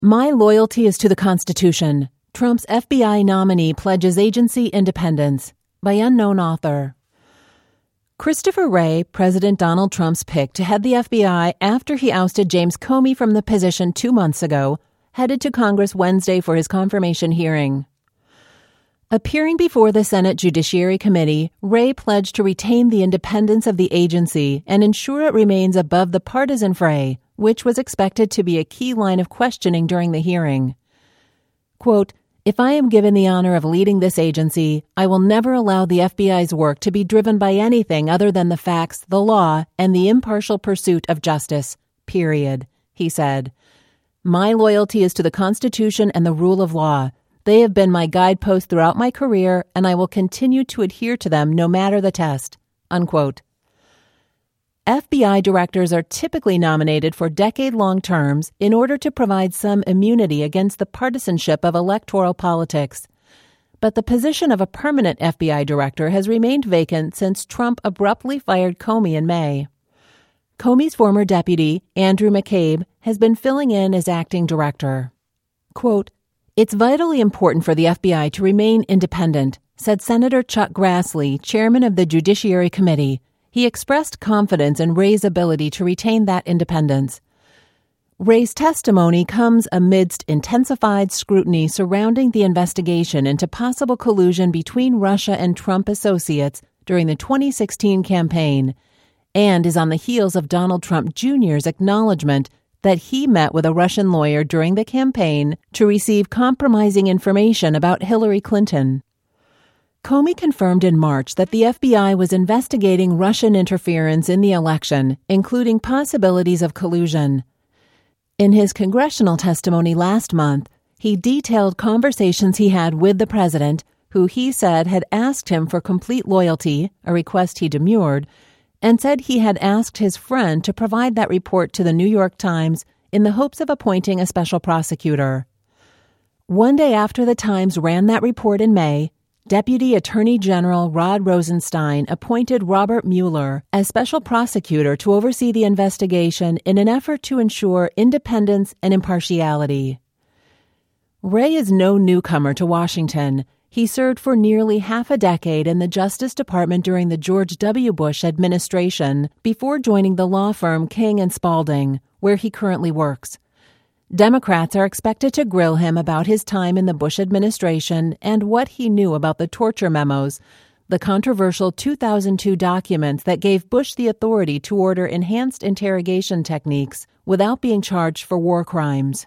My loyalty is to the Constitution. Trump's FBI nominee pledges agency independence. By unknown author. Christopher Wray, President Donald Trump's pick to head the FBI after he ousted James Comey from the position 2 months ago, headed to Congress Wednesday for his confirmation hearing. Appearing before the Senate Judiciary Committee, Wray pledged to retain the independence of the agency and ensure it remains above the partisan fray, which was expected to be a key line of questioning during the hearing. Quote, "If I am given the honor of leading this agency, I will never allow the FBI's work to be driven by anything other than the facts, the law, and the impartial pursuit of justice, period," he said. "My loyalty is to the Constitution and the rule of law. They have been my guideposts throughout my career, and I will continue to adhere to them no matter the test," unquote. FBI directors are typically nominated for decade-long terms in order to provide some immunity against the partisanship of electoral politics. But the position of a permanent FBI director has remained vacant since Trump abruptly fired Comey in May. Comey's former deputy, Andrew McCabe, has been filling in as acting director. Quote, "It's vitally important for the FBI to remain independent," said Senator Chuck Grassley, chairman of the Judiciary Committee. He expressed confidence in Wray's ability to retain that independence. Wray's testimony comes amidst intensified scrutiny surrounding the investigation into possible collusion between Russia and Trump associates during the 2016 campaign, and is on the heels of Donald Trump Jr.'s acknowledgement that he met with a Russian lawyer during the campaign to receive compromising information about Hillary Clinton. Comey confirmed in March that the FBI was investigating Russian interference in the election, including possibilities of collusion. In his congressional testimony last month, he detailed conversations he had with the president, who he said had asked him for complete loyalty, a request he demurred, and said he had asked his friend to provide that report to the New York Times in the hopes of appointing a special prosecutor. One day after the Times ran that report in May, Deputy Attorney General Rod Rosenstein appointed Robert Mueller as special prosecutor to oversee the investigation in an effort to ensure independence and impartiality. Wray is no newcomer to Washington. He served for nearly half a decade in the Justice Department during the George W. Bush administration before joining the law firm King & Spalding, where he currently works. Democrats are expected to grill him about his time in the Bush administration and what he knew about the torture memos, the controversial 2002 documents that gave Bush the authority to order enhanced interrogation techniques without being charged for war crimes.